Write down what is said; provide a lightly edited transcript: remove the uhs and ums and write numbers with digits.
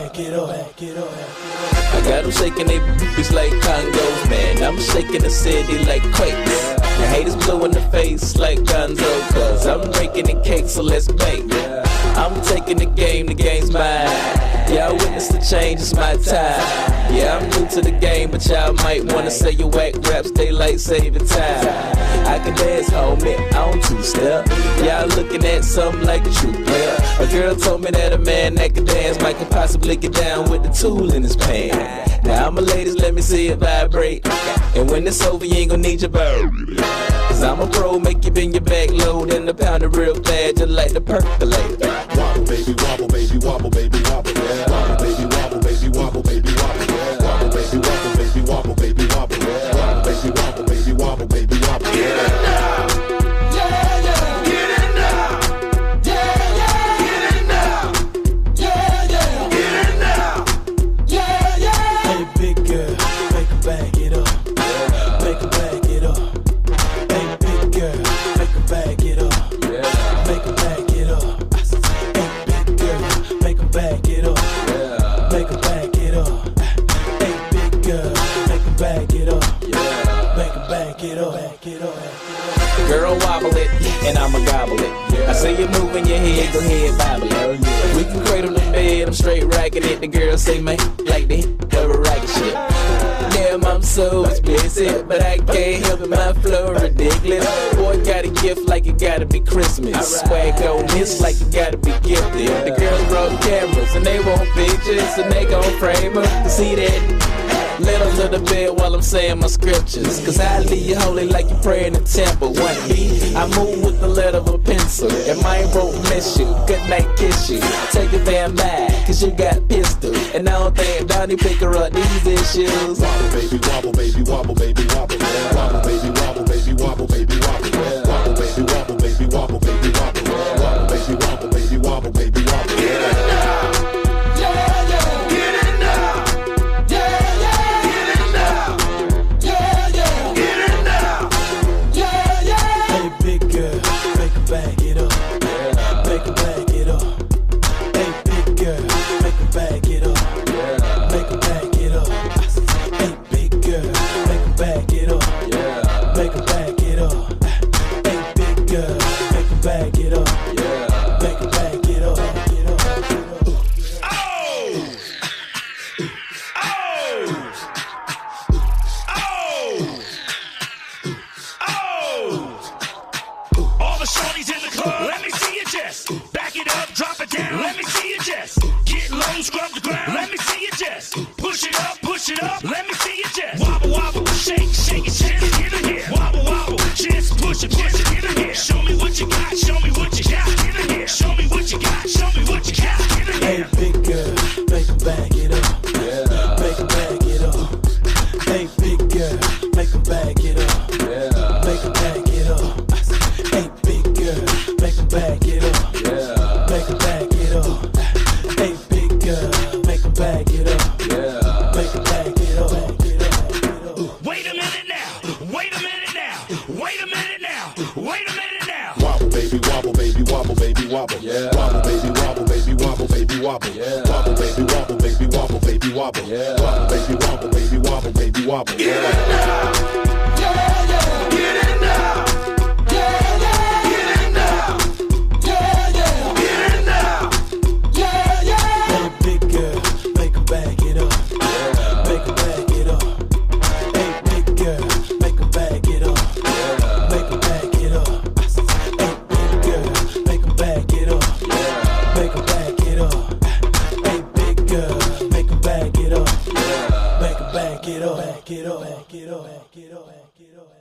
back it up, back it up. I got them shaking they booties like Congos, man. I'm shaking the city like quakes. The haters blue in the face like Gonzo, cause I'm breaking the cake, so let's bake. I'm taking the game's mine. Y'all witness the change, it's my time. Yeah, I'm new to the game, but y'all might wanna say you whack raps, daylight saving time. I can dance, homie, on two-step. Y'all looking at something like a true player. A girl told me that a man that can dance might could possibly get down with the tool in his pants. Now I'm a ladies, let me see it vibrate. And when it's over, you ain't gonna need your bird. Cause I'm a pro, make you bend your back low, then the pound it real bad, just like the percolator. Wobble, baby, wobble, baby, wobble, baby, wobble. Yeah. Wobble, baby, wobble, baby, wobble, baby, wobble. Yeah. Wobble, baby, wobble, baby, wobble, baby, wobble. Yeah. Wobble, baby, wobble, baby, wobble, baby, wobble. Get it now. Yeah, yeah. Get it now. Yeah, yeah. Get it now. Yeah, yeah. Get it now. Yeah, yeah. Hey, big girl, make her back it up. Make her back it up. Hey, big girl, make her back it up. Make her back it up. Hey, big girl, make her back it up. Make her back it up. Hey, big girl, make her back it up. Make her back it up. Back it up. Girl, wobble it, and I'ma gobble it. I see you moving your head, go ahead, bobble it. We can cradle the bed, I'm straight racking it. The girl say, man, like the racket shit. Damn, I'm so expensive, but I can't help it, my flow ridiculous. Boy, got a gift like it gotta be Christmas. Swag on this like it gotta be gifted. The girls brought cameras, and they want pictures, and they gon' frame them. See that? Let a little bit while I'm saying my scriptures. Cause I leave you holy like you pray in the temple. 1B, I move with the letter of a pencil. And my won't miss you, good night kiss you. Take it damn back, cause you got pistol. And I don't think Donnie pick her up these issues. Wobble, baby, wobble, baby, wobble, baby, wobble. Yeah. Wobble, baby, wobble, baby, wobble, baby, wobble. Yeah. Wobble, baby, wobble, baby, wobble, baby, wobble. Yeah. Wobble, baby, wobble, baby, wobble, baby, wobble. Get it now. Yeah, yeah. Get it now. Yeah, yeah. Get it now. Yeah, yeah. Get it now. Yeah, yeah. Hey, big girl, make her back it up. Make her back it up. Hey, big girl, make her back it up. Make her back it up. Hey, big girl, make her back it up. Make her back it up. Hey, big girl, make her back it up. Make her back it up. All the shorties in the club, let me see your chest. Back it up, drop it down, let me see your chest. Get low, scrub the ground, let me see your chest. Push it up, let me see your chest. Wobble, wobble, shake, shake your chest, get in here. Wobble, wobble, chest, push it, get in here. Show me what you got, show me what you got, get in here. Show me what you got, show me what you got, get in Hey, here. big girl, make her back it up. Make her back it up. Hey, big girl, make her back it up. Make her back it up. Hey, big girl, make her back it up. Make her back it up. Hey, big girl, make her back it up. Make her back it up. Wait a minute now, wait a minute now, wait a minute now, wait a minute now. Wobble, baby, wobble, baby, wobble, baby, wobble. Yeah. Wobble, baby, wobble, baby, wobble, baby, wobble. Yeah. Wobble, baby, wobble, baby, wobble, baby, wobble. Yeah. Wobble, baby, wobble, baby, wobble, baby, wobble. Get it now. Yeah, yeah. Get it now. Yeah, yeah. Get it now. Yeah, yeah. Get it now. Yeah, yeah. Hey, big girl, make her back it up. Make her back it up. Hey, big girl, make her back it up. Make her back it up. Hey, big girl, make her back it up. Make her back it up. Hey, big girl, make her back it up. Make her back it up. Back it up. Back it up. Back it up. Back it up.